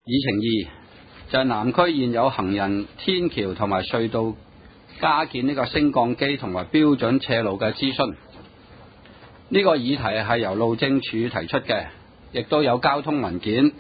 議程2就係南區現有行人天橋同埋隧道加建呢個升降機同埋標準斜路嘅諮詢。呢個議題係由路政署提出嘅，亦都有交通文件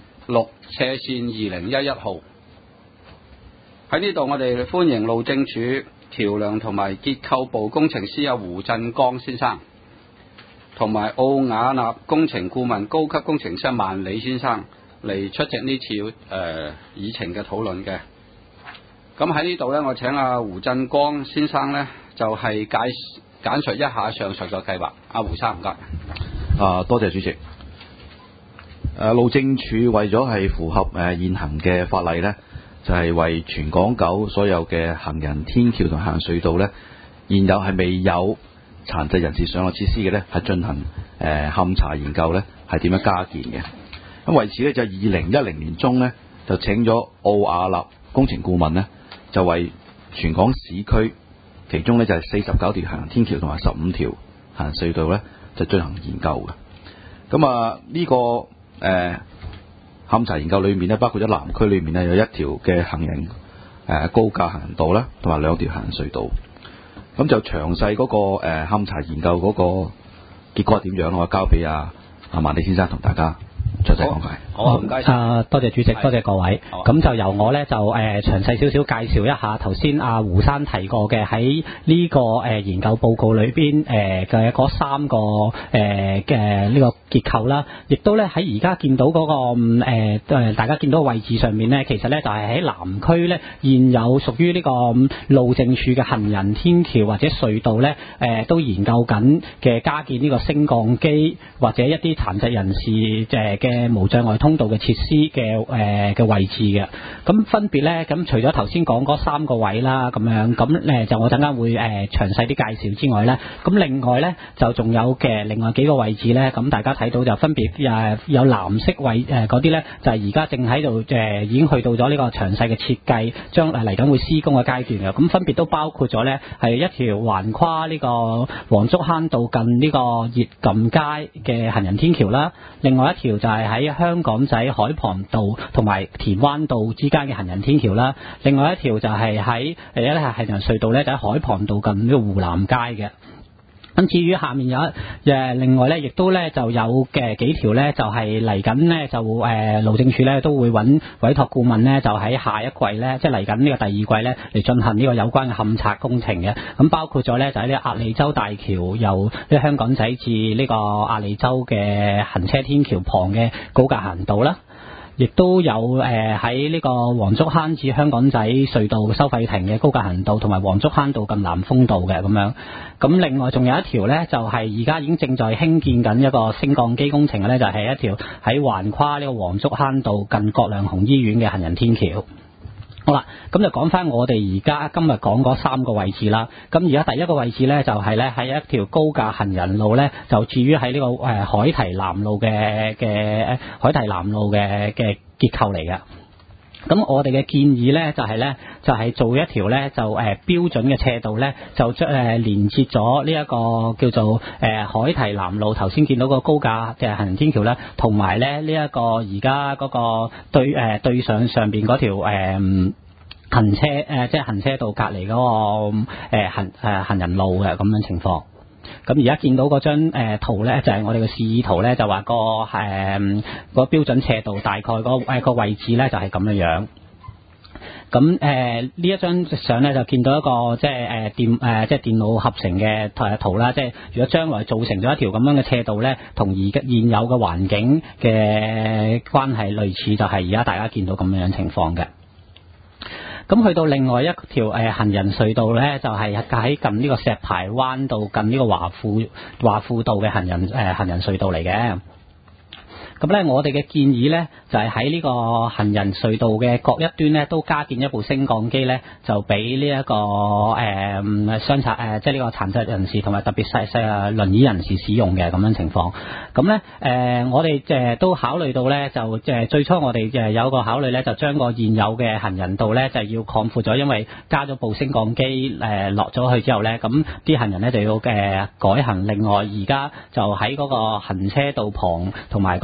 6/2011號。喺呢度我哋歡迎路政署橋梁同埋結構部工程師有胡振剛先生，同埋奧雅納工程顧問高級工程師萬里先生嚟出席呢次議程嘅討論嘅。咁喺呢度呢，我請阿胡振剛先生呢，就係簡述一下上述嘅計劃。阿胡生唔該。 多謝主席。路政署為咗係符合現行嘅法例呢，就係為全港9所有嘅行人天橋同行人隧道呢，現有係未有殘疾人士上落設施嘅呢，係進行勘查研究呢，係點樣加建嘅。咁為此呢，就2010年中呢，就請咗奧雅納工程顧問呢，就為全港市區其中呢，就係49條行人天橋同埋15條行人隧道呢，就進行研究嘅。咁呢個勘查研究裏面呢，包括咗南區裏面呢，有1條嘅行人高架行人道啦，同埋2條行人隧道。咁就詳細嗰個勘查研究嗰個結果係點樣，我交俾阿萬里先生同大家詳細講解。 好，唔該晒。 多謝主席，多謝各位。咁就由我呢，就詳細少少介紹一下頭先阿胡生提過嘅喺呢個研究報告裏邊嘅嗰3個嘅呢個結構啦，亦都呢喺而家見到嗰個大家見到嘅位置上面呢，其實呢就係喺南區呢現有屬於呢個路政署嘅行人天橋或者隧道呢，都研究緊嘅加建呢個升降機或者一啲殘疾人士嘅無障礙通道嘅設施嘅位置嘅。咁分別咧，咁除咗頭先講嗰3個位啦，咁樣咁就我陣間會詳細啲介紹之外咧，咁另外咧就仲有嘅另外幾個位置咧，咁大家睇到就分別有藍色位嗰啲咧，就係而家正喺度已經去到咗呢個詳細嘅設計，將嚟緊會施工嘅階段嘅。咁分別都包括咗咧係一條橫跨呢個黃竹坑道近呢個熱撳街嘅行人天橋啦，另外一條就係喺香港仔海傍道同埋田灣道之間嘅行人天橋啦，另外一條就係喺行人隧道咧，就喺海傍道近呢個湖南街嘅。咁至於下面有另外咧，亦都咧就有嘅幾條咧，就係嚟緊咧就路政署咧都會委託顧問咧，就喺下一季咧，即係嚟緊呢個第2季咧嚟進行呢個有關嘅勘測工程嘅。咁包括咗咧就喺呢個鴨脷洲大橋由呢香港仔至呢個鴨脷洲嘅行車天橋旁嘅高架行人道啦。亦都有喺呢個黃竹坑至香港仔隧道收費亭嘅高架行人道，同埋黃竹坑道近南豐道嘅咁樣。咁另外仲有一條呢，就係而家已經正在興建緊一個升降機工程嘅呢，就係一條喺橫跨呢個黃竹坑道近葛量洪醫院嘅行人天橋。好啦，咁就講翻我哋而家今日講嗰3個位置啦。咁而家第一個位置呢，就係呢喺一條高架行人路呢，就置於喺呢個海堤南路嘅海堤南路嘅結構嚟嘅。咁我哋嘅建議呢，就係做一條呢，就標準嘅斜道呢，就連接咗呢一個叫做海堤南路頭先見到個高架嘅行人天橋呢，同埋呢一個而家嗰個對上邊嗰條行車即係行車道隔離嗰個行人路嘅咁樣情況。咁而家見到嗰張圖咧，就係我哋嘅示意圖咧，就話個標準斜道大概個位置咧就係咁樣樣。咁呢一張相咧就見到一個即係電腦合成嘅圖啦，即係如果將來造成咗一條咁樣嘅斜道咧，同而家現有嘅環境嘅關係類似，就係而家大家見到咁樣情況嘅。咁去到另外一條行人隧道咧，就係喺近呢個石排灣道近呢個華富道嘅行人隧道嚟嘅。咁咧，我哋嘅建議咧，就係喺呢個行人隧道嘅各一端咧，都加建一部升降機咧，就俾呢一個傷殘即係呢個殘疾人士同埋特別輪椅人士使用嘅咁樣情況。咁咧我哋都考慮到咧，就最初我哋有一個考慮咧，就將個現有嘅行人道咧就要擴闊咗，因為加咗部升降機落咗去之後咧，咁啲行人咧就要改行。另外而家就喺嗰個行車道旁同埋嗰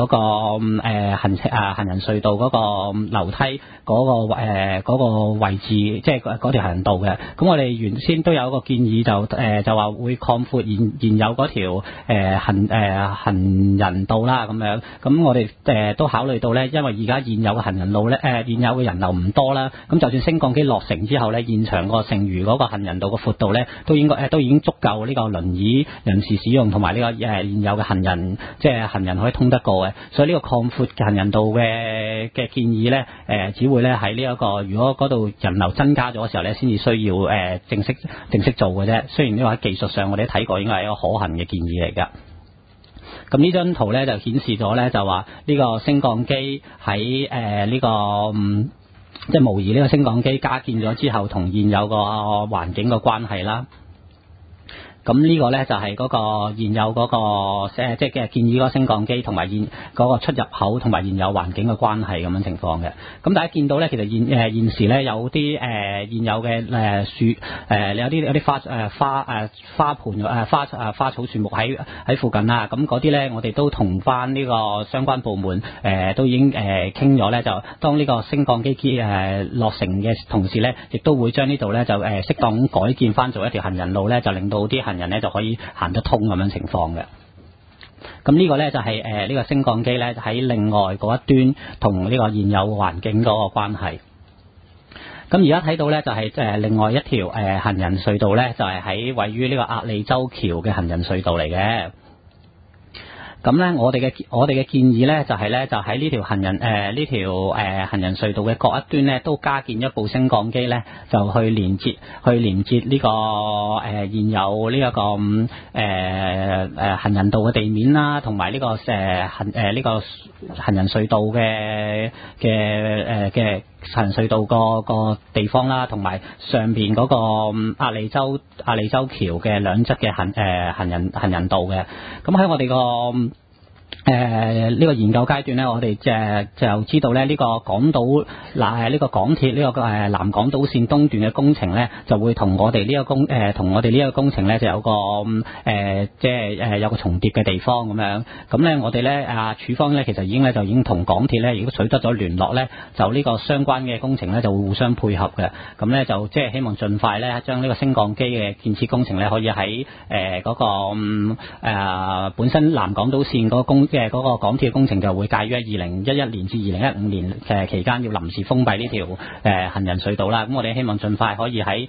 個行人隧道嗰個樓梯嗰個位置，即係嗰條行人道嘅。咁我哋原先都有一個建議，就話會擴闊現有嗰條行人道啦，咁樣。咁我哋都考慮到咧，因為而家現有嘅行人路咧，現有嘅人流唔多啦。咁就算升降機落成之後咧，現場個剩餘嗰個行人道嘅闊度咧，都已經足夠呢個輪椅人士使用，同埋呢個現有嘅行人，即係行人可以通得過嘅。所以呢個擴闊行人道嘅建議咧，只會咧喺呢一個如果嗰度人流增加咗嘅時候咧，先至需要正式做嘅啫。雖然呢個喺技術上我哋睇過，應該係一個可行嘅建議嚟㗎。咁呢張圖咧就顯示咗咧，就話呢個升降機喺即係模擬呢個升降機加建咗之後，同現有個環境嘅關係啦。咁呢個咧就係嗰個現有嗰個即係建議嗰個升降機同埋現嗰個出入口同埋現有環境嘅關係咁樣情況嘅。咁大家見到咧，其實現時咧有啲現有嘅樹有啲花盆花草樹木喺附近啦。咁嗰啲咧我哋都同翻呢個相關部門都已經傾咗咧，就當呢個升降機落成嘅同時咧，亦都會將呢度咧就適當改建翻做一條行人路咧，就令到啲行人咧就可以行得通咁樣情況嘅。咁呢個咧就係呢個升降機咧喺另外嗰一端同呢個現有環境嗰個關係。咁而家睇到咧就係另外一條行人隧道咧，就係喺位於呢個鴨脷洲橋嘅行人隧道嚟嘅。咁咧，我哋嘅建議咧就係咧，就喺呢條行人隧道嘅各一端咧，都加建一部升降機咧，就去連接呢個現有呢一個行人道嘅地面啦，同埋呢個呢個行人隧道嘅行人隧道個地方啦，同埋上邊嗰個鴨脷洲橋嘅兩側嘅行人道嘅。咁喺我哋個呢個研究階段咧，我哋就知道咧，呢個港鐵呢個南港島線東段嘅工程咧，就會同我哋呢個工程咧就有個有個重疊嘅地方咁樣。咁咧我哋咧處方咧其實已經同港鐵咧如果取得咗聯絡咧，就呢個相關嘅工程咧就會互相配合嘅。咁咧就即係希望盡快咧將呢個升降機嘅建設工程咧可以喺嗰個本身南港島線嗰個港鐵工程就會介於2011年至2015年期間要臨時封閉呢條行人隧道啦。咁我哋希望盡快可以喺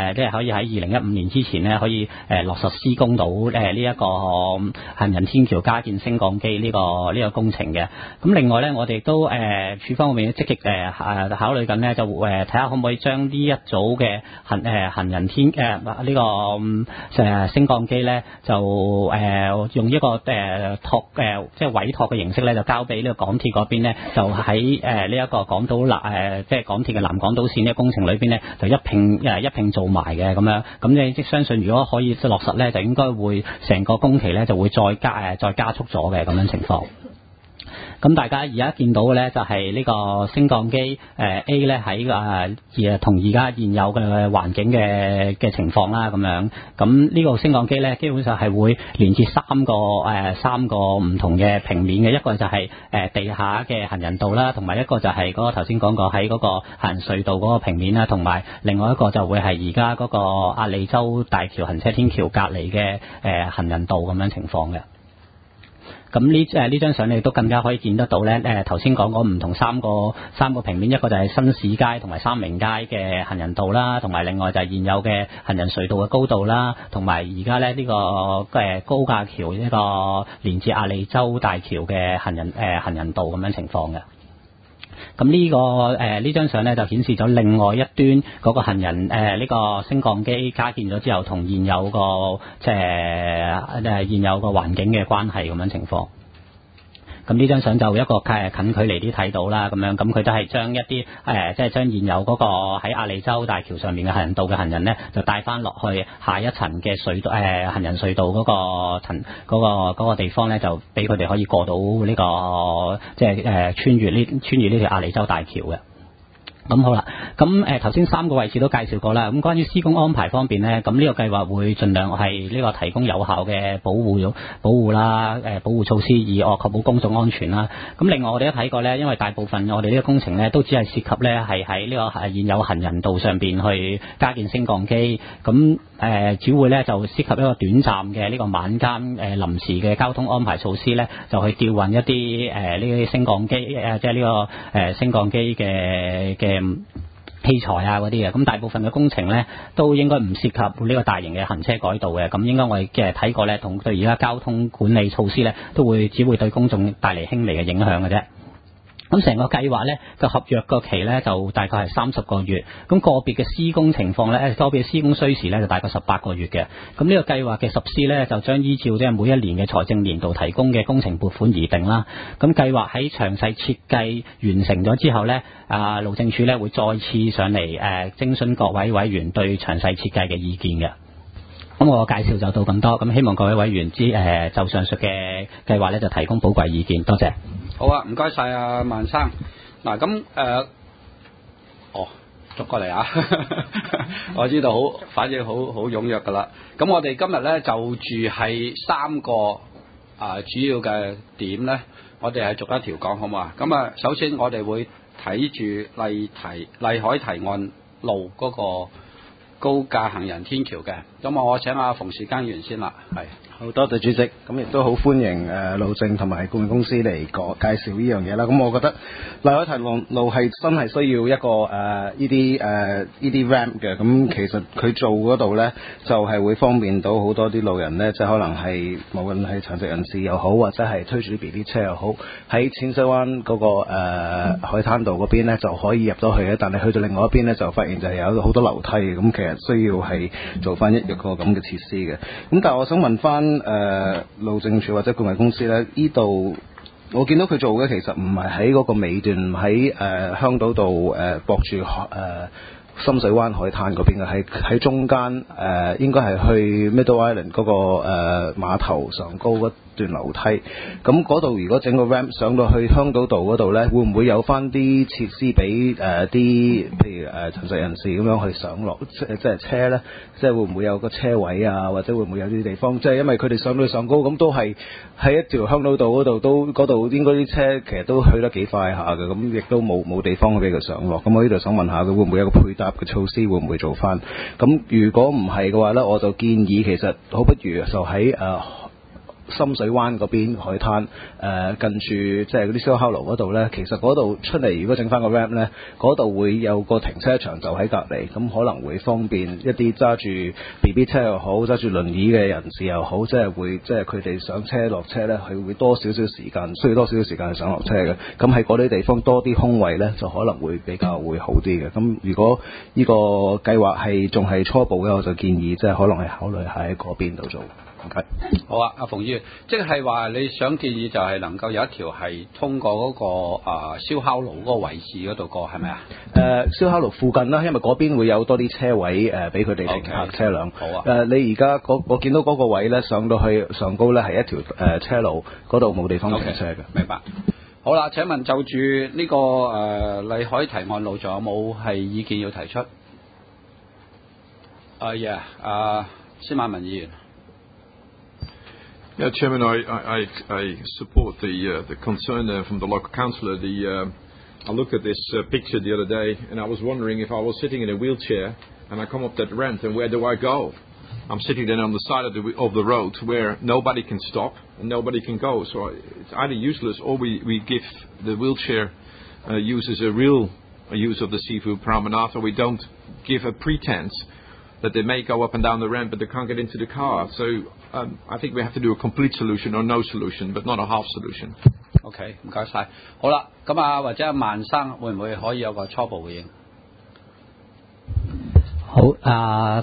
2015年之前咧可以落實施工到呢一個行人天橋加建升降機呢個工程嘅。咁另外咧，我哋都處方面積極考慮緊咧，就睇下可唔可以將呢一組嘅行人天呢個升降機咧就用一個即係委託嘅形式咧，就交俾呢個港鐵嗰邊咧，就喺呢一個港島即係港鐵嘅南港島線呢個工程裏邊咧，就一併做埋嘅咁樣。咁你即相信，如果可以落實咧，就應該會成個工期咧就會再加速咗嘅咁樣情況。咁大家而家見到嘅咧就係呢個升降機A 咧喺同而家現有嘅環境嘅情況啦咁樣。咁呢個升降機咧基本上係會連接三個唔同嘅平面嘅，一個就係地下嘅行人道啦，同埋一個就係嗰個頭先講過喺嗰個行人隧道嗰個平面啦，同埋另外一個就會係而家嗰個鴨脷洲大橋行車天橋隔離嘅行人道咁樣情況嘅。咁呢張相你都更加可以見得到咧，頭先講嗰唔同三個平面，一個就係新市街同埋三明街嘅行人道啦，同埋另外就係現有嘅行人隧道嘅高度啦，同埋而家咧呢個高架橋呢個連接鴨脷洲大橋嘅行人道咁樣情況嘅。咁呢張相咧就顯示咗另外一端嗰個行人呢個升降機加建咗之後，同現有個現有個環境嘅關係咁樣情況。咁呢張相就一個近距離啲睇到啦，咁樣咁佢都係將一啲即係將現有嗰個喺鴨脷洲大橋上面嘅行人道嘅行人咧，就帶翻落去下一層嘅行人隧道嗰個地方咧，就俾佢哋可以過到呢個即係穿越呢條鴨脷洲大橋嘅。咁好啦， 咁頭先3個位置都介紹過啦。咁關於施工安排方面呢，咁呢個計劃會盡量係呢個提供有效嘅保護啦，保護措施，以確保公眾安全啦。咁另外我哋都睇過呢，因為大部分我哋呢個工程呢都只係涉及呢係喺呢個現有行人道上邊去加建升降機，咁只會呢就涉及一個短暫嘅呢個晚間臨時嘅交通安排措施呢，就去調運一啲呢啲升降機即係呢個升降機嘅器材啊嗰啲嘅，咁大部分嘅工程呢都應該唔涉及呢個大型嘅行車改道嘅，咁應該我哋嘅睇過呢，同對而家交通管理措施呢，只會對公眾帶嚟輕微嘅影響嘅啫。咁成個計劃呢個合約個期呢就大概係30個月，咁個別嘅施工情況呢，個別施工需時呢就大概18個月嘅。咁呢個計劃嘅實施呢，就將依照即係每一年嘅財政年度提供嘅工程撥款而定啦。咁計劃喺詳細設計完成咗之後呢，路政署呢會再次上嚟徵詢各位委員對詳細設計嘅意見嘅。咁我介紹就到咁多，咁希望各位委員就上述嘅計劃呢就提供寶貴意見，多謝。 好啊，唔該晒啊，萬生。嗱咁捉過嚟啊！我知道反應好踴躍噶啦。咁我哋今日咧就住係3個主要嘅點咧，我哋係逐一條講好嘛？咁啊，首先我哋會睇住麗海堤岸路嗰個高架行人天橋嘅。咁我請阿馮士耕議員先啦，係。 好多謝主席，咁亦都好歡迎路政同埋顧問公司嚟介紹呢樣嘢啦。咁我覺得麗海堤岸路係真係需要一個呢啲 ramp 嘅。咁其實佢做嗰度呢，就係會方便到好多啲路人呢，即係可能係無論係殘疾人士又好，或者係推住啲 BB 車又好，喺淺水灣嗰個海灘道嗰邊呢就可以入到去嘅。但係去到另外一邊呢，就發現就係有好多樓梯嘅。咁其實需要係做翻一個咁嘅設施嘅。咁但係我想問翻路政署或者顧問公司咧，呢度我見到佢做嘅其實唔係喺嗰個尾段，喺香島道駁住深水灣海灘嗰邊嘅，係喺中間應該係去 Middle Island 嗰個碼頭上高嗰段樓梯。咁嗰度如果整個 ramp 上到去香島道嗰度咧，會唔會有翻啲設施俾啲譬如殘疾人士咁樣去上落即係車咧？即係會唔會有個車位啊？或者會唔會有啲地方？即係因為佢哋上到去上高，咁都係喺一條香島道嗰度，嗰度應該啲車其實都去得幾快下嘅，咁亦都冇地方俾佢上落。咁我呢度想問下佢會唔會有個配搭嘅措施，會唔會做翻？咁如果唔係嘅話咧，我就建議其實好不如就喺深水灣嗰邊海灘近住即係嗰啲燒烤爐嗰度呢，其實嗰度出嚟如果整翻個 ramp 呢，嗰度會有個停車場就喺隔離，咁可能會方便一啲揸住 BB 車又好，揸住輪椅嘅人士又好，即係佢哋上車落車呢，佢會多少少時間，需要多少少時間去上落車嘅。咁喺嗰啲地方多啲空位呢，就可能會比較會好啲嘅。咁如果呢個計劃係仲係初步嘅，我就建議即係可能係考慮喺嗰邊度做。Okay. 好啊，阿馮議員，即係話你想建議就係能夠有一條係通過嗰個燒烤爐嗰個位置嗰度過，係咪啊？燒烤爐附近啦，因為嗰邊會有多啲車位俾佢哋停泊車輛。好啊。你而家我見到嗰個位咧，上到去上高咧係一條車路，嗰度冇地方停車嘅。明白。好啦，請問就住呢個麗海堤岸路，仲有冇係意見要提出？司馬文議員。 Yeah, Chairman, I support the concern from the local councillor. I looked at this picture the other day, and I was wondering if I was sitting in a wheelchair and I come up that ramp, and where do I go? I'm sitting then on the side of the road where nobody can stop and nobody can go. So it's either useless, or we give the wheelchair users a real use of the seafood promenade, or we don't give a pretense that they may go up and down the ramp, but they can't get into the car. So I think we have to do a complete solution or no solution, but not a half solution. OK， 唔該晒。好啦，咁或者阿萬生會唔會可以有個初步回應？ 好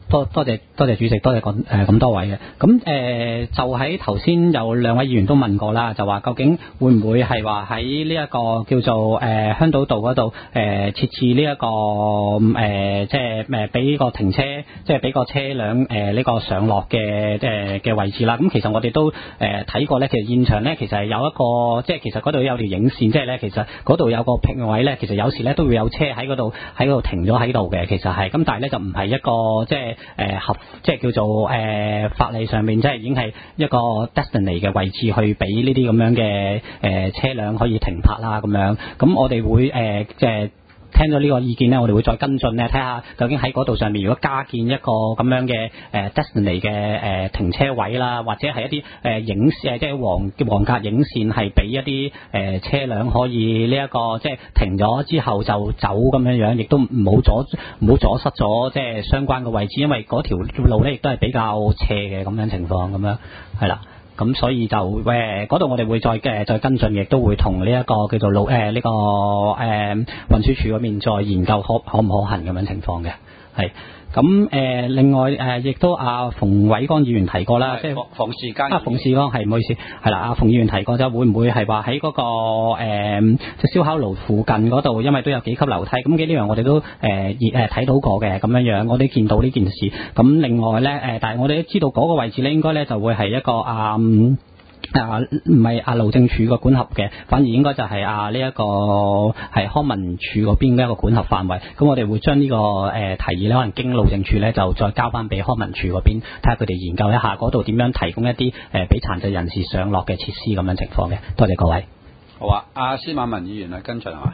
多謝主席，多謝咁多位嘅。咁就喺頭先有兩位議員都問過啦，就話究竟會唔會係話喺呢一個叫做香島道嗰度設置呢一個即係俾個停車，即係俾個車輛呢個上落嘅位置啦。咁其實我哋都睇過咧，其實現場咧其實係有一個，即係其實嗰度有條影線，即係咧其實嗰度有個平位咧，其實有時咧都會有車喺嗰度停咗喺度嘅，其實係咁，但係咧就唔係一個即係即係叫做法例上面即係已經係一個 destiny 嘅位置去俾呢啲咁樣嘅車輛可以停泊啦咁樣。咁我哋會即係聽咗呢個意見咧，我哋會再跟進咧，睇下究竟喺嗰度上面如果加建一個咁樣嘅destiny 嘅停車位啦，或者係一啲影線即係黃格影線，係俾一啲車輛可以呢一個即係停咗之後就走咁樣樣，亦都唔好阻塞咗即係相關嘅位置，因為嗰條路咧亦都係比較斜嘅咁樣情況咁樣係啦。咁所以就嗰度我哋會再跟進，亦都會同呢一個叫做呢個運輸署嗰邊再研究可唔可行咁樣情況嘅，係。咁另外亦都阿馮偉光議員提過啦，即係馮士光係唔好意思，係啦，阿馮議員提過就會唔會係話喺嗰個即係燒烤爐附近嗰度，因為都有幾級樓梯，咁呢樣我哋都睇到過嘅咁樣樣，我哋見到呢件事。咁另外咧但係我哋都知道嗰個位置咧，應該咧就會係一個唔係路政署個管轄嘅，反而應該就係呢一個係康文署嗰邊嘅一個管轄範圍。咁我哋會將呢個提議咧，可能經路政署咧就再交翻俾康文署嗰邊，睇下佢哋研究一下嗰度點樣提供一啲俾殘疾人士上落嘅設施咁樣情況嘅。多謝各位。 好啊，阿司馬文議員啊，跟進係嘛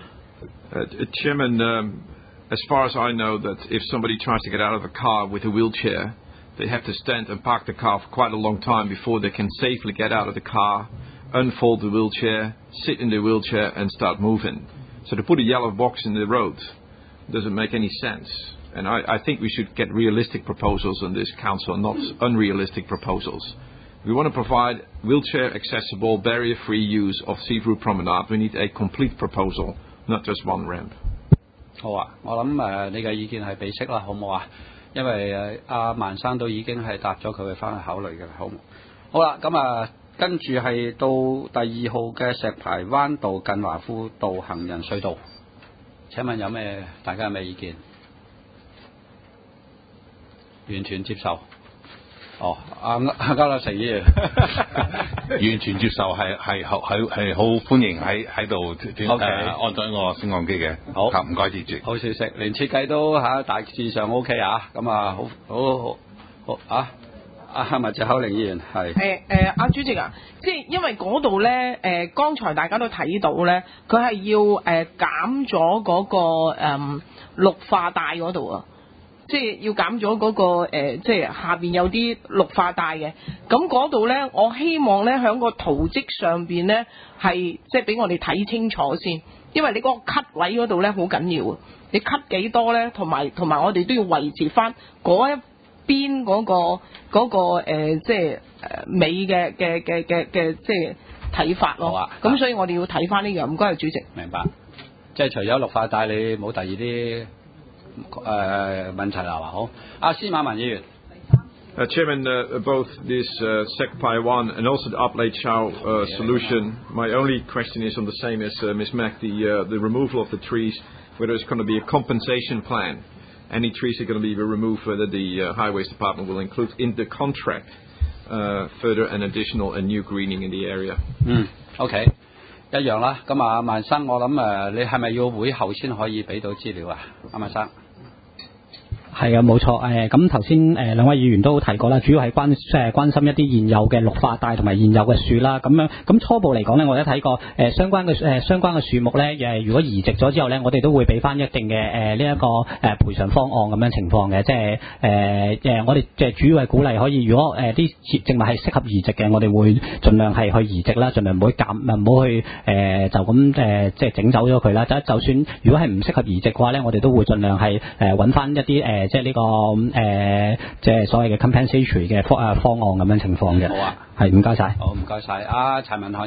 ？Chairman, as far as I know, that if somebody tries to get out of a car with a wheelchair, they have to stand and park the car for quite a long time before they can safely get out of the car, unfold the wheelchair, sit in the wheelchair and start moving. So to put a yellow box in the road doesn't make any sense. And I think we should get realistic proposals on this council, not unrealistic proposals. We want to provide wheelchair accessible, barrier-free use of Seafood Promenade. We need a complete proposal, not just one ramp. 好啊，我諗你嘅意見係俾息啦，好唔好啊？因為阿萬生都已經係答咗佢，翻去考慮嘅啦，好唔好？好啦，咁跟住係到第2號嘅石排灣道近華富道行人隧道，請問大家有咩意見？完全接受。哦，阿交流成議員完全接受，係好歡迎喺度安裝個升降機嘅。好，唔該主席。 好消息，連設計都大致上 OK 啊，咁好啊。阿麥謝口令議員係阿主席啊，即係因為嗰度咧剛才大家都睇到咧，佢係要減咗嗰個綠化帶嗰度啊。即係要減咗嗰個即係下邊有啲綠化帶嘅，咁嗰度咧，我希望咧喺個圖則上邊咧係即係俾我哋睇清楚先，因為你嗰個 cut 位嗰度咧好緊要啊，你 cut 幾多咧，同埋我哋都要維持翻嗰一邊嗰個即係美嘅即係睇法咯。好啊，咁所以我哋要睇翻呢樣，唔該，主席。 明白，即係除咗綠化帶，你冇第二啲問題啦，好。阿司馬文議員。 Chairman, both this Sec Pai 1 and also the Up Lake Chow solution, my only question is on the same as Ms. Mack, the removal of the trees, whether there's going to be a compensation plan. Any trees are going to be removed, whether the Highways Department will include in the contract further and additional and new greening in the area. OK. 一樣啦，咁萬生，我諗你係咪要會後先可以俾到資料啊？阿萬生。 係啊，冇錯。咁頭先兩位議員都提過啦，主要係關心一啲現有嘅綠化帶同埋現有嘅樹啦。咁樣咁初步嚟講咧，我哋睇過相關嘅樹木咧，如果移植咗之後咧，我哋都會俾翻一定嘅呢一個賠償方案咁樣情況嘅。即係我哋即係主要係鼓勵可以，如果啲植物係適合移植嘅，我哋會盡量係去移植啦，盡量唔好去就咁即係整走咗佢啦。就算如果係唔適合移植嘅話咧，我哋都會盡量係揾翻一啲即係呢個即係所謂嘅 compensatory 嘅方案咁樣情況嘅。 好啊， 係唔該晒。 好，唔該晒。阿陳文漢議員。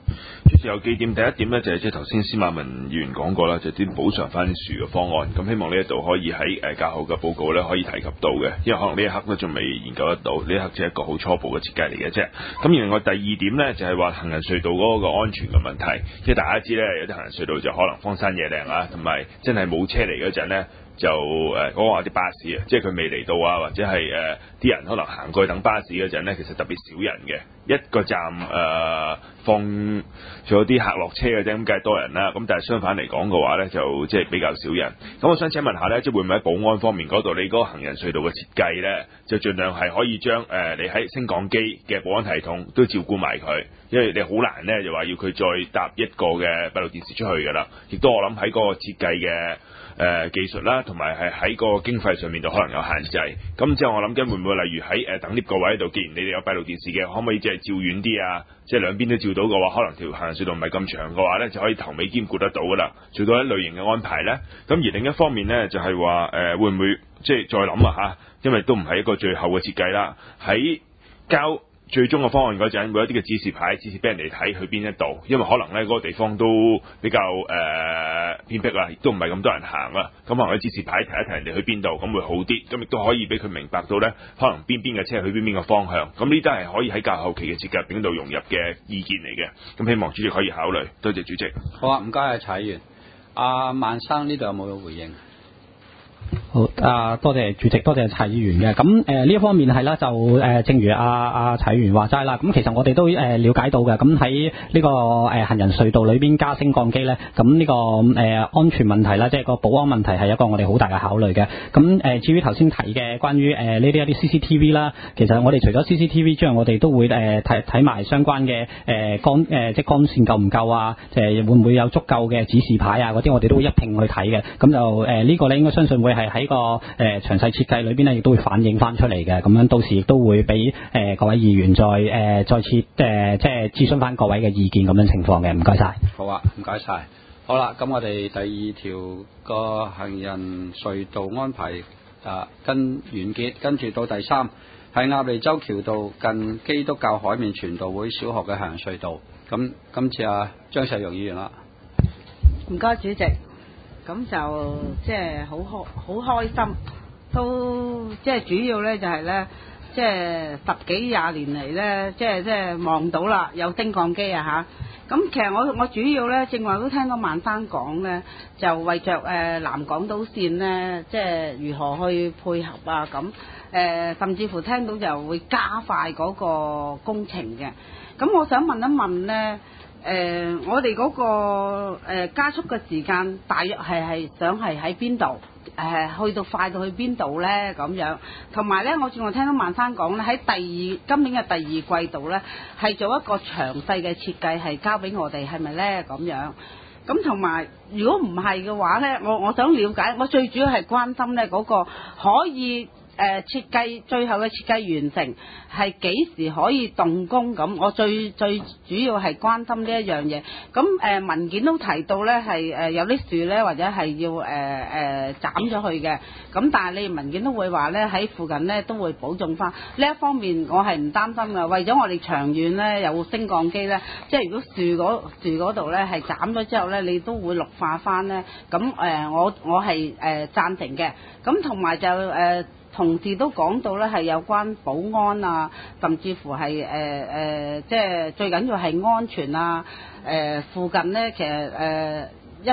主持有幾點，第一點咧就係即係頭先司馬文議員講過啦，就點補償翻樹嘅方案。咁希望呢一度可以喺教學嘅報告咧可以提及到嘅，因為可能呢一刻都仲未研究得到，呢一刻只係一個好初步嘅設計嚟嘅啫。咁另外第二點咧就係話行人隧道嗰個安全嘅問題，即係大家知咧有啲行人隧道就可能荒山野嶺啊，同埋真係冇車嚟嗰陣咧。就講話啲巴士啊，即係佢未嚟到啊，或者係啲人可能行過去等巴士嗰陣咧，其實特別少人嘅。一個站放咗啲客落車嘅啫，咁梗係多人啦。咁但係相反嚟講嘅話咧，就即係比較少人。咁我想請問下咧，即係會唔會喺保安方面嗰度，你嗰個行人隧道嘅設計咧，就盡量係可以將你喺升降機嘅保安系統都照顧埋佢，因為你好難咧就話要佢再搭一個嘅閉路電視出去㗎啦。亦都我諗喺嗰個設計嘅技術啦，同埋係喺個經費上面就可能有限制。咁之後我諗緊會唔會例如喺等 lift 個位度，既然你哋有閉路電視嘅，可唔可以即係照遠啲啊？即係兩邊都照到嘅話，可能條行人隧道唔係咁長嘅話咧，就可以頭尾兼顧得到㗎啦，做到一類型嘅安排咧。咁而另一方面咧，就係話會唔會即係再諗啊嚇？因為都唔係一個最後嘅設計啦，喺交最終嘅方案嗰陣，會有一啲嘅指示牌，指示俾人哋睇去邊一度，因為可能咧嗰個地方都比較偏僻啦，亦都唔係咁多人行啦。咁可能喺指示牌提一提人哋去邊度，咁會好啲。咁亦都可以俾佢明白到咧，可能邊嘅車去邊嘅方向。咁呢啲係可以喺較後期嘅設計入邊度融入嘅意見嚟嘅。咁希望主席可以考慮。多謝主席。 好啊，唔該啊，陳議員。阿萬生呢度有冇回應？ 好多謝主席，多謝陳議員嘅。咁呢一方面係啦，就正如阿陳議員話齋啦。咁其實我哋都了解到嘅。咁喺呢個行人隧道裏邊加升降機咧，咁呢個安全問題啦，即係個保安問題係一個我哋好大嘅考慮嘅。咁至於頭先提嘅關於呢啲一啲 CCTV 啦，其實我哋除咗 CCTV 之外，我哋都會睇埋相關嘅即係光線夠唔夠啊？會唔會有足夠嘅指示牌啊？嗰啲我哋都會一併去睇嘅。咁就呢個咧應該相信會係喺個詳細設計裏邊咧，亦都會反映翻出嚟嘅。咁樣到時亦都會俾各位議員再次即係諮詢翻各位嘅意見咁樣情況嘅。唔該晒。 好啊，唔該晒。好啦，咁我哋第二條個行人隧道安排跟完結，跟住到第三係鴨脷洲橋道近基督教海面傳道會小學嘅行人隧道。咁今次張世榮議員啦。 唔該主席。咁就即係好開心，都即係主要咧就係咧，即係10幾20年嚟咧，即係望到啦，有升降機啊嚇。咁其實我主要咧，正話都聽到萬生講咧，就為着南港島線咧，即係如何去配合啊咁，甚至乎聽到就會加快嗰個工程嘅。咁我想問一問咧。我哋嗰個加速嘅時間，大約係想係喺邊度？去到快到去邊度咧？咁樣，同埋咧，我正話聽到萬生講咧，喺今年嘅第二季度咧，係做一個詳細嘅設計，係交俾我哋，係咪咧？咁樣，咁同埋，如果唔係嘅話咧，我想了解，我最主要係關心咧嗰個可以。設計最後嘅設計完成係幾時可以動工咁？我最主要係關心呢一樣嘢。咁文件都提到咧係有啲樹咧或者係要斬咗去嘅。咁但係你文件都會話咧喺附近咧都會保種翻呢一方面，我係唔擔心㗎。為咗我哋長遠咧有升降機咧，即係如果樹嗰度咧係斬咗之後咧，你都會綠化翻咧。咁我係贊成嘅。咁同埋就同事都講到咧，係有關保安啊，甚至乎係即係最緊要係安全啊。附近咧其實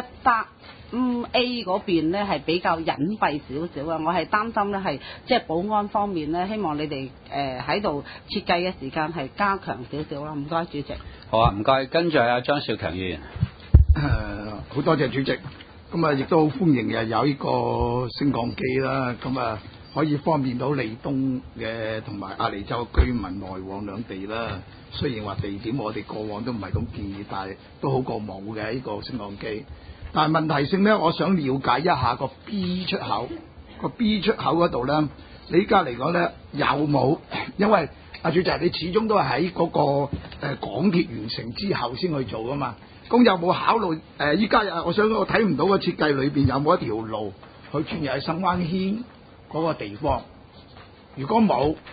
A 嗰邊咧係比較隱蔽少少啊。我係擔心咧係即係保安方面咧，希望你哋喺度設計嘅時間係加強少少啦。唔該，主席。 好啊，唔該。跟住係張兆強議員。 好多謝主席。咁亦都好歡迎有呢個升降機啦。咁可以方便到利東嘅同埋鴨脷洲居民來往兩地啦。雖然話地點我哋過往都唔係咁建議，但係都好過冇嘅呢個升降機。但係問題性咧，我想了解一下個 B 出口，個 B 出口嗰度咧，你依家嚟講咧有冇？因為主席你始終都係喺嗰個港鐵完成之後先去做噶嘛。咁有冇考慮依家我睇唔到個設計裏邊有冇一條路去穿入喺深灣軒嗰個地方？如果冇，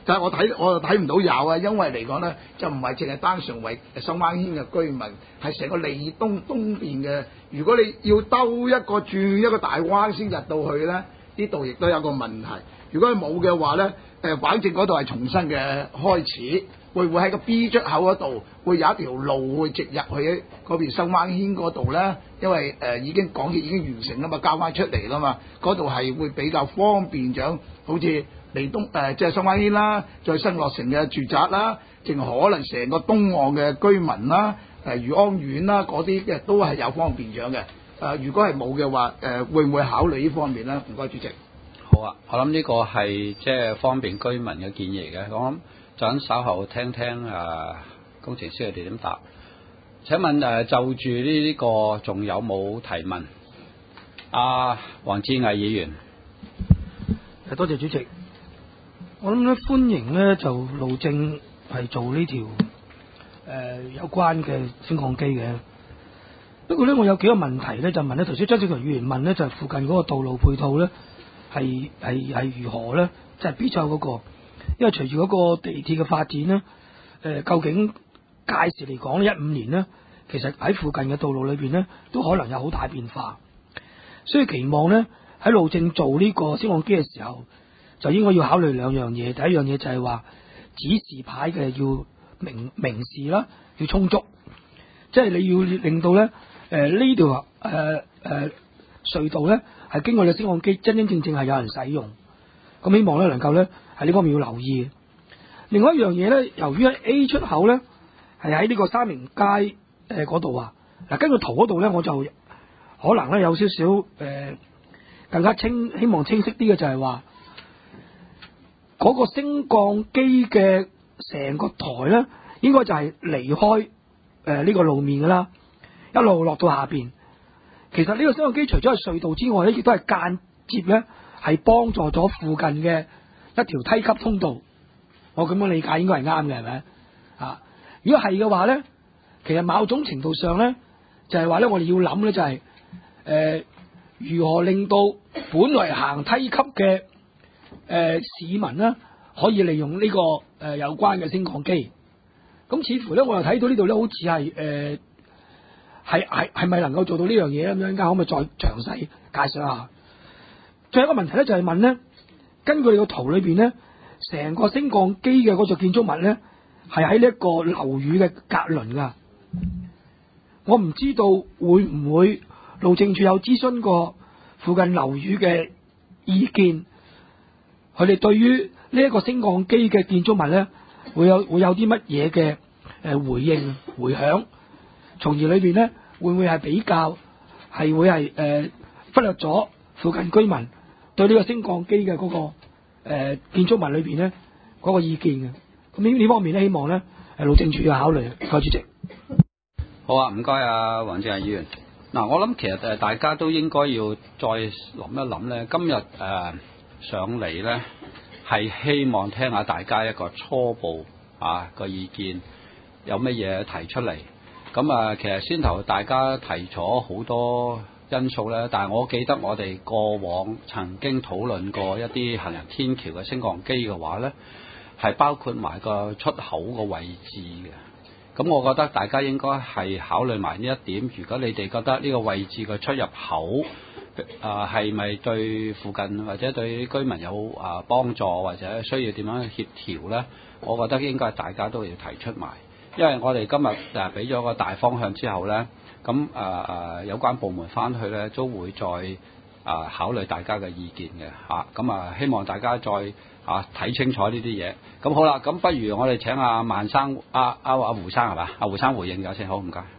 但係我就睇唔到有啊，因為嚟講咧就唔係淨係單純為深灣軒嘅居民，係成個利東邊嘅。如果你要兜一個轉一個大彎先入到去咧，呢度亦都有個問題。如果佢冇嘅話咧，反正嗰度係重新嘅開始，會唔會喺個 B 出口嗰度會有一條路會直入去嗰邊深灣軒嗰度咧？因為已經港鐵已經完成啦嘛，交翻出嚟啦嘛，嗰度係會比較方便咗，好似利東即係深灣軒啦，再新落成嘅住宅啦，淨可能成個東岸嘅居民啦，裕安苑啦嗰啲嘅都係有方便咗嘅。如果係冇嘅話，會唔會考慮呢方面咧？唔該，主席。 好啊，我諗呢個係即係方便居民嘅建議嚟嘅。我諗就等稍後聽聽工程師佢哋點答。請問就住呢個仲有冇提問？黃志毅議員。 多謝主席。我諗咧歡迎咧就路政係做呢條有關嘅升降機嘅。不過咧我有幾個問題咧就問咧，頭先張志強議員問咧就係附近嗰個道路配套咧係如何咧？就係 B 座嗰個，因為隨住嗰個地鐵嘅發展咧，究竟屆時嚟講咧15年咧，其實喺附近嘅道路裏邊咧都可能有好大變化，所以期望咧喺路政做呢個升降機嘅時候，就應該要考慮兩樣嘢。第一樣嘢就係話指示牌嘅要明示啦，要充足，即係你要令到咧呢條隧道咧係經過你升降機真真正正係有人使用。咁希望咧能夠咧喺呢方面要留意。另外一樣嘢咧，由於喺 A 出口咧係喺呢個三明街嗰度啊，嗱根據圖嗰度咧，我就可能咧有少少更加希望清晰啲嘅就係話嗰個升降機嘅成個台咧，應該就係離開呢個路面噶啦，一路落到下邊。其實呢個升降機除咗係隧道之外咧，亦都係間接咧係幫助咗附近嘅一條梯級通道。我咁樣理解應該係啱嘅，係咪啊？如果係嘅話咧，其實某種程度上咧，就係話咧，我哋要諗咧就係如何令到本來行梯級嘅市民咧，可以利用呢個有關嘅升降機。咁似乎咧，我又睇到呢度咧，好似係咪能夠做到呢樣嘢咧？咁樣間可唔可以再詳細介紹下？最後一個問題咧，就係問咧，根據你個圖裏邊咧，成個升降機嘅嗰座建築物咧，係喺呢一個樓宇嘅隔鄰噶。我唔知道會唔會路政署有諮詢過附近樓宇嘅意見，佢哋對於呢一個升降機嘅建築物咧，會有啲乜嘢嘅回應回響，從而裏邊咧會唔會係比較係會係忽略咗附近居民對呢個升降機嘅嗰個建築物裏邊咧嗰個意見嘅。咁呢方面咧，希望咧路政署要考慮。主席。 好啊，唔該啊，黃志毅議員。嗱，我諗其實大家都應該要再諗一諗咧。今日上嚟咧係希望聽下大家一個初步個意見，有乜嘢提出嚟。咁其實先頭大家提咗好多因素咧，但係我記得我哋過往曾經討論過一啲行人天橋嘅升降機嘅話咧，係包括埋個出口個位置嘅。咁我覺得大家應該係考慮埋呢一點。如果你哋覺得呢個位置嘅出入口係咪對附近或者對居民有幫助，或者需要點樣協調咧？我覺得應該大家都要提出埋，因為我哋今日俾咗個大方向之後咧，咁有關部門翻去咧都會再考慮大家嘅意見嘅咁希望大家再睇清楚呢啲嘢。咁好啦，咁不如我哋請阿萬生胡生係嘛？阿胡生回應咗先，好唔該。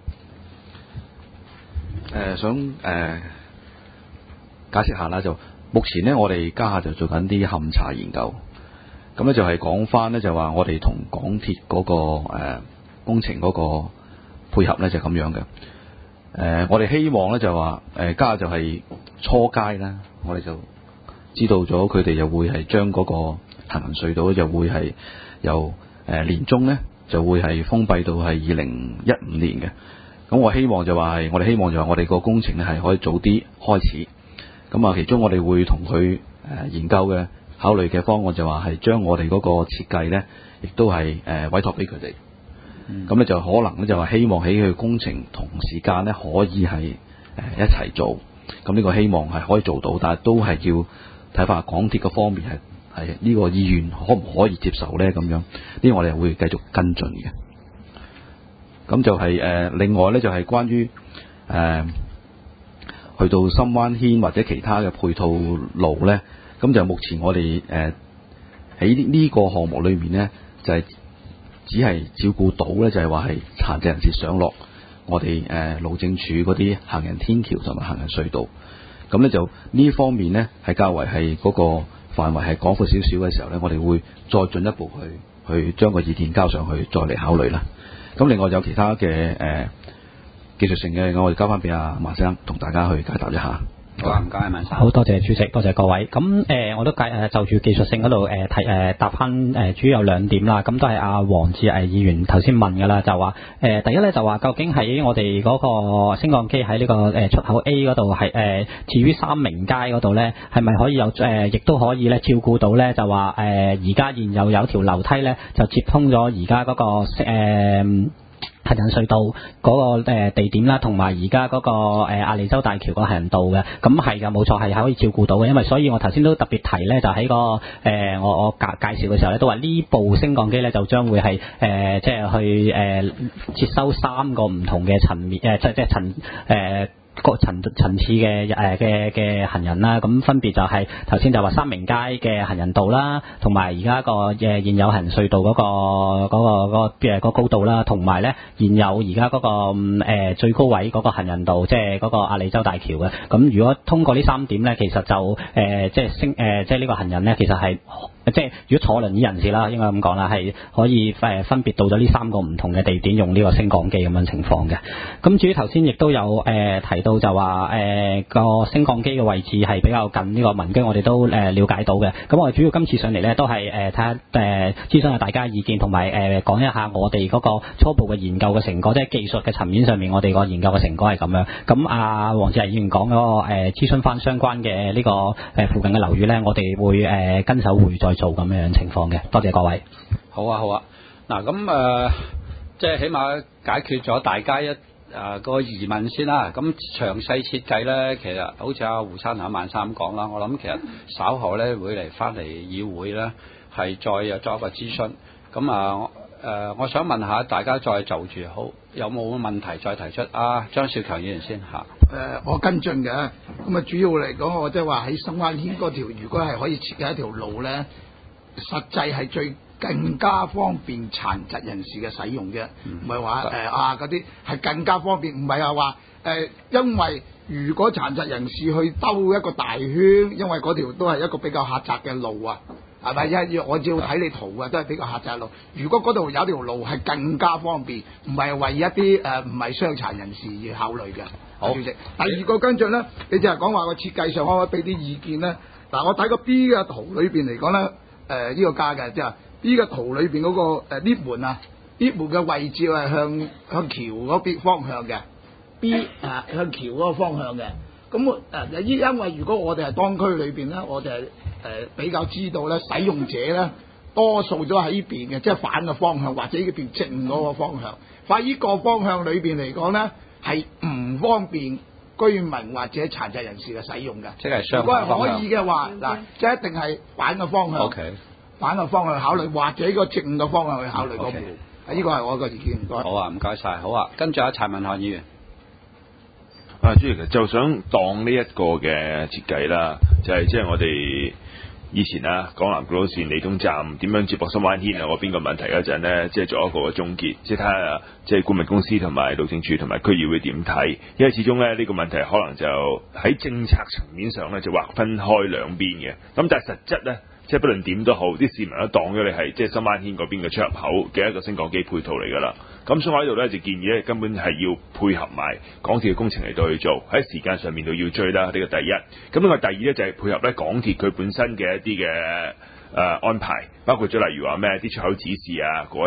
想解釋下啦，就目前咧我哋家下就做緊啲勘查研究，咁咧就係講翻咧就話我哋同港鐵嗰個工程嗰個配合咧就咁樣嘅。我哋希望咧就話家下就係初階啦，我哋就知道咗佢哋又會係將嗰個行人隧道就會係由年中咧就會係封閉到係2015年嘅。咁我哋希望就話我哋個工程咧係可以早啲開始。咁其中我哋會同佢研究嘅考慮嘅方案就話係將我哋嗰個設計咧，亦都係委託俾佢哋。咁咧就可能咧就話希望喺佢工程同時間咧可以係一齊做。咁呢個希望係可以做到，但係都係要睇翻港鐵嗰方面係呢個意願可唔可以接受咧？咁樣呢個我哋會繼續跟進嘅。咁就係另外咧就係關於去到深灣軒或者其他嘅配套路咧，咁就目前我哋喺呢個項目裏面咧，就係只係照顧到咧，就係話係殘疾人士上落我哋路政署嗰啲行人天橋同埋行人隧道。咁咧就呢方面咧係較為係嗰個範圍係廣闊少少嘅時候咧，我哋會再進一步去將個意見交上去，再嚟考慮啦。咁另外有其他嘅技術性嘅，我哋交翻俾阿馬生同大家去解答一下。 好啊，唔該，馬生。 好多謝主席，多謝各位。咁我都就住技術性嗰度答翻主要有兩點啦。咁都係阿黃志毅議員頭先問㗎啦，就話第一咧就話究竟喺我哋嗰個升降機喺呢個出口 A 嗰度係至於三明街嗰度咧，係咪可以有亦都可以咧照顧到咧？就話而家現有條樓梯咧就接通咗而家嗰個行人隧道嗰個地點啦，同埋而家嗰個亞利州大橋個行人道嘅，咁係嘅冇錯係可以照顧到嘅，因為所以我頭先都特別提咧，就喺個我介紹嘅時候咧，都話呢部升降機咧就將會係即係去接收3個唔同嘅層面即係個層次嘅行人啦，咁分別就係頭先就話三明街嘅行人道啦，同埋而家個現有行人隧道嗰個高度啦，同埋咧現有而家嗰個最高位嗰個行人道，即係嗰個亞利州大橋嘅。咁如果通過呢3點咧，其實就即係呢個行人咧，其實係即係如果坐輪椅人士啦，應該咁講啦，係可以分別到咗呢3個唔同嘅地點用呢個升降機咁樣情況嘅。咁至於頭先亦都有提到就話個升降機嘅位置係比較近呢個民居，我哋都了解到嘅。咁我哋主要今次上嚟咧都係睇下諮詢下大家意見，同埋講一下我哋嗰個初步嘅研究嘅成果，即係技術嘅層面上面我哋個研究嘅成果係咁樣。咁阿黃志毅議員講嗰個諮詢翻相關嘅呢個附近嘅樓宇咧，我哋會跟手會再做咁樣情況嘅。多謝各位。 好啊，好啊。嗱，咁即係起碼解決咗大家個疑問先啦。咁詳細設計咧，其實好似阿胡生同阿萬三講啦，我諗其實稍後咧會嚟翻嚟議會咧，係再有作一個諮詢。咁我想問下大家再就住好有冇問題再提出啊？張少強議員先嚇。 我跟進嘅，咁啊主要嚟講，我即係話喺深灣軒嗰條，如果係可以設計一條路咧，實際係更加方便殘疾人士嘅使用嘅，唔係話嗰啲係更加方便，唔係話因為如果殘疾人士去兜一個大圈，因為嗰條都係一個比較狹窄嘅路啊，係咪？我照睇你圖啊，都係比較狹窄路。如果嗰度有條路係更加方便，唔係為一啲唔係傷殘人士而考慮嘅。好，主席。第二個跟進咧，你就係講話個設計上可唔可以俾啲意見咧？嗱，我睇個 B 嘅圖裏邊嚟講咧，呢個加嘅即係 B 嘅圖裏邊嗰個lift門啊，lift門嘅位置係向橋嗰邊方向嘅 ，B 向橋嗰個方向嘅。咁因為如果我哋係當區裏邊咧，我哋係比較知道咧，使用者咧多數都喺呢邊嘅，即係反嘅方向或者呢邊正嗰個方向。反呢個方向裏邊嚟講咧，係唔方便居民或者殘疾人士嘅使用嘅。 即係相反方向。 如果係可以嘅話，嗱，即係一定係反嘅方向。 OK。反嘅方向去考慮，或者個正嘅方向去考慮嗰部。呢個係我個意見，唔該。 好啊，唔該晒。好啊，跟住阿陳文翰議員。 主席就想當呢一個嘅設計啦，就係即係我哋以前啊，港南古道線利東站點樣接駁深灣軒啊嗰邊個問題嗰陣咧，即係做一個總結，即係睇下即係顧問公司同埋路政署同埋區議會點睇，因為始終咧呢個問題可能就喺政策層面上咧就劃分開兩邊嘅，咁但係實質咧。即係不論點都好，啲市民都當咗你係即係深灣軒嗰邊嘅出入口嘅一個升降機配套嚟㗎啦。咁所以我喺度咧就建議咧，根本係要配合埋港鐵嘅工程嚟到去做，喺時間上面度要追啦。呢個第一。咁另外第二咧就係配合咧港鐵佢本身嘅一啲嘅安排，包括咗例如話咩啲出口指示啊嗰一隻，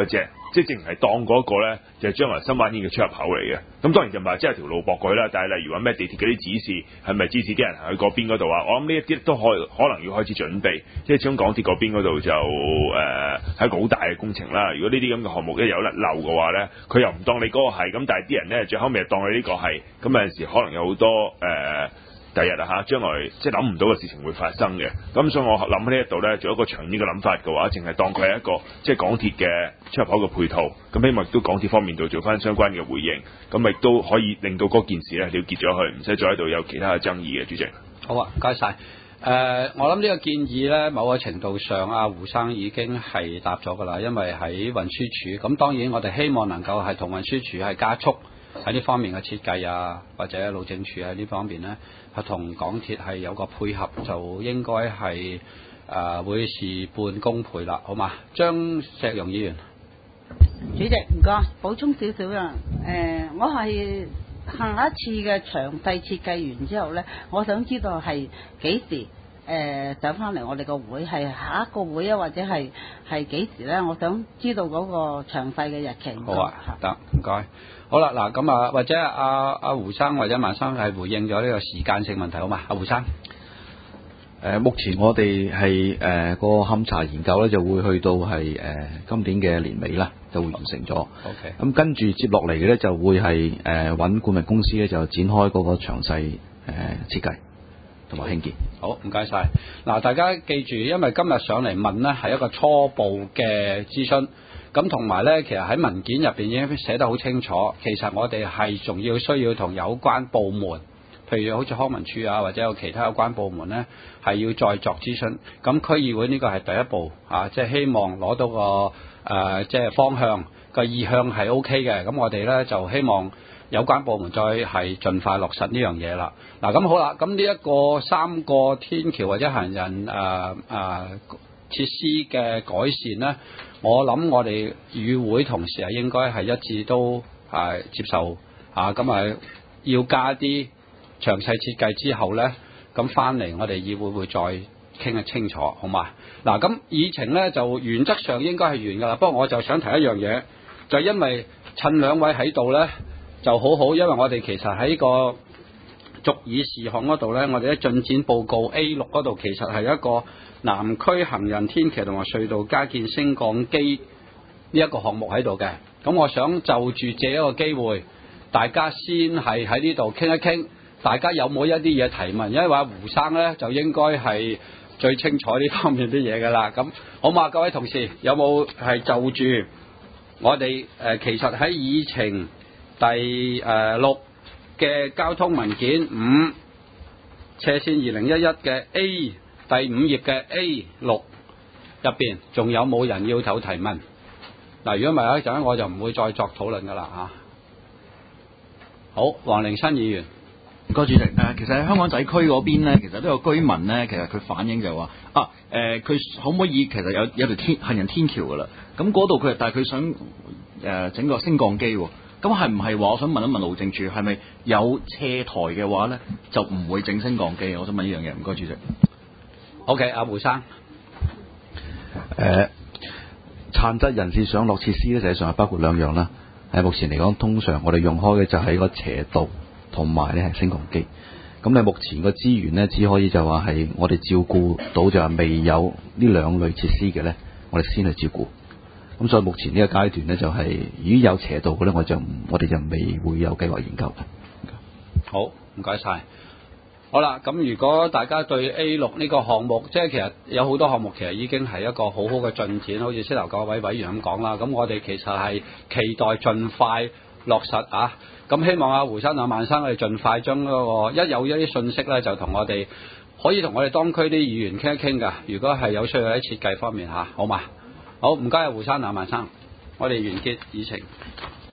即係淨係當嗰個咧就係將來新灣醫嘅出入口嚟嘅。咁當然就唔係即係條路駁過去啦，但係例如話咩地鐵嗰啲指示係咪指示啲人行去嗰邊嗰度啊？我諗呢一啲都可能要開始準備，即係始終港鐵嗰邊嗰度就係一個好大嘅工程啦。如果呢啲咁嘅項目一有甩漏嘅話咧，佢又唔當你嗰個係，咁但係啲人咧最後尾又當你呢個係，咁有陣時可能有好多第日將來即係諗唔到嘅事情會發生嘅。咁所以我諗喺呢一度咧，做一個長遠嘅諗法嘅話，淨係當佢係一個即係港鐵嘅出入口嘅配套。咁希望亦都港鐵方面度做翻相關嘅回應，咁亦都可以令到嗰件事咧了結咗佢，唔使再喺度有其他嘅爭議嘅。主席， 好啊，唔該晒。我諗呢個建議咧，某個程度上阿胡生已經係答咗㗎啦，因為喺運輸署，咁當然我哋希望能夠係同運輸署係加速喺呢方面嘅設計啊，或者路政署喺呢方面咧，係同港鐵係有個配合，就應該係會事半功倍啦，好嘛？張石容議員， 主席唔該，補充少少啦。我係下一次嘅詳細設計完之後咧，我想知道係幾時上翻嚟我哋個會，係下一個會啊，或者係幾時咧？我想知道嗰個詳細嘅日期。 好啊，得唔該。好啦，嗱咁啊，或者阿胡生或者萬生係回應咗呢個時間性問題，好嘛？阿胡生， 目前我哋係個勘查研究咧，就會去到係今年嘅年尾啦，就會完成咗。 OK。 咁跟住接落嚟嘅咧，就會係揾顧問公司咧，就展開嗰個詳細設計同埋興建。 好，唔該晒。嗱，大家記住，因為今日上嚟問呢係一個初步嘅諮詢。咁同埋咧，其實喺文件入邊已經寫得好清楚。其實我哋係仲需要同有關部門，譬如好似康文署啊，或者有其他有關部門咧，係要再作諮詢。咁區議會呢個係第一步即係希望攞到個即係方向個意向係 OK 嘅。咁我哋咧就希望有關部門再係盡快落實呢樣嘢啦。嗱，咁好啦，咁呢一個3個天橋或者行人設施嘅改善咧，我諗我哋與會同事係應該係一致都接受咁要加啲詳細設計之後咧，咁翻嚟我哋議會會再傾得清楚，好嘛？嗱，咁議程咧就原則上應該係完㗎啦。不過我就想提一樣嘢，就因為趁兩位喺度咧就好好，因為我哋其實喺個續議事項嗰度咧，我哋喺進展報告 A6 嗰度其實係一個南區行人天橋同埋隧道加建升降機呢一個項目喺度嘅。咁我想就住借一個機會，大家先係喺呢度傾一傾，大家有冇一啲嘢提問？因為話胡生咧就應該係最清楚呢方面啲嘢㗎啦。咁好嘛，各位同事有冇係就住我哋其實喺議程第6嘅交通文件5斜線2011嘅 A 第5頁嘅 A6入邊，仲有冇人要提問？嗱，如果唔係一陣，我就唔會再作討論㗎啦嚇。好，黃凌新議員， 唔該主席。其實喺香港仔區嗰邊咧，其實都有居民咧，其實佢反映就話佢可唔可以其實有條行人天橋㗎啦？咁嗰度但係佢想整個升降機喎。咁係唔係話我想問一問路政署，係咪有斜台嘅話咧，就唔會整升降機？我想問呢樣嘢，唔該主席。 OK， 阿胡生， 殘疾人士上落設施咧，實際上係包括2樣啦。目前嚟講，通常我哋用開嘅就係個斜道同埋咧係升降機。咁你目前個資源咧，只可以就話係我哋照顧到就係未有呢2類設施嘅咧，我哋先去照顧。咁所以目前呢個階段咧，就係如果有斜道嘅咧，我哋就未會有計劃研究。 好，唔該晒。好啦，咁如果大家對 A6 呢個項目，即係其實有好多項目其實已經係一個好好嘅進展，好似先頭各位委員咁講啦。咁我哋其實係期待盡快落實啊。咁希望阿胡生、阿萬生，我哋盡快將嗰個一有一啲信息咧，就同我哋可以同我哋當區啲議員傾一傾㗎。如果係有需要喺設計方面好嘛？好，唔該阿胡生、阿萬生，我哋完結議程。